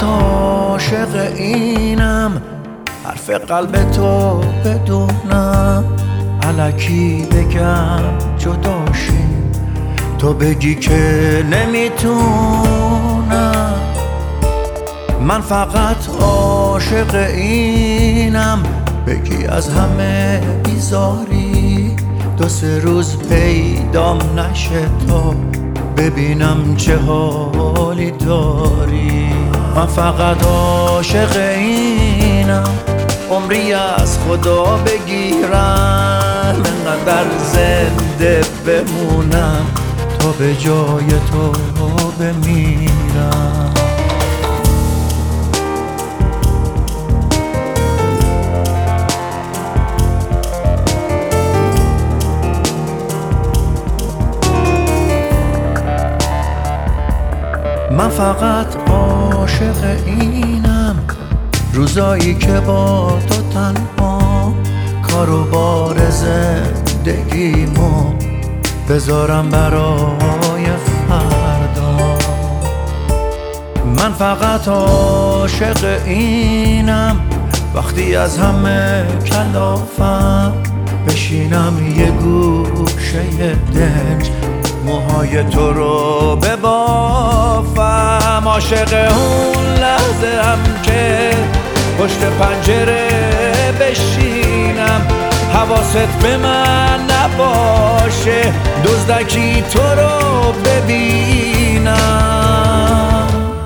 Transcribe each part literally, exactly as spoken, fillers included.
فقط عاشق اینم، حرف قلب تو بدونم، الکی بگم جداشیم تو بگی که نمیتونم. من فقط عاشق اینم، بگی از همه بیزاری، دو سه روز پیدام نشه تا ببینم چه حالی داری. من فقط عاشق اینم، عمری از خدا بگیرم، انقدر زنده بمونم تا به جای تو بمیرم. من فقط عاشق اینم، روزایی که با تو تنها کار و بار زندگیمو بذارم برای فردا. من فقط عاشق اینم، وقتی از همه کلافم بشینم یه گوشه دنج، موهای تو رو ببافم. عاشق اون لحظه هم که پشت پنجره بشینم، حواست به من نباشه، دزدکی تو رو ببینم.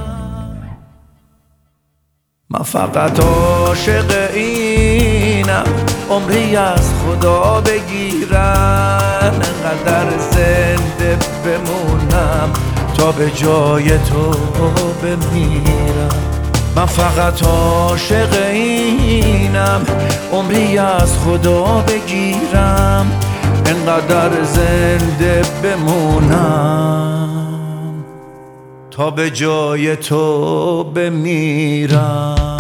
من فقط عاشق اینم، عمری از خدا بگیرم، انقدر زنده بمونم تا به جای تو بمیرم. من فقط عاشق اینم، عمری از خدا بگیرم، انقدر زنده بمونم تا به جای تو بمیرم.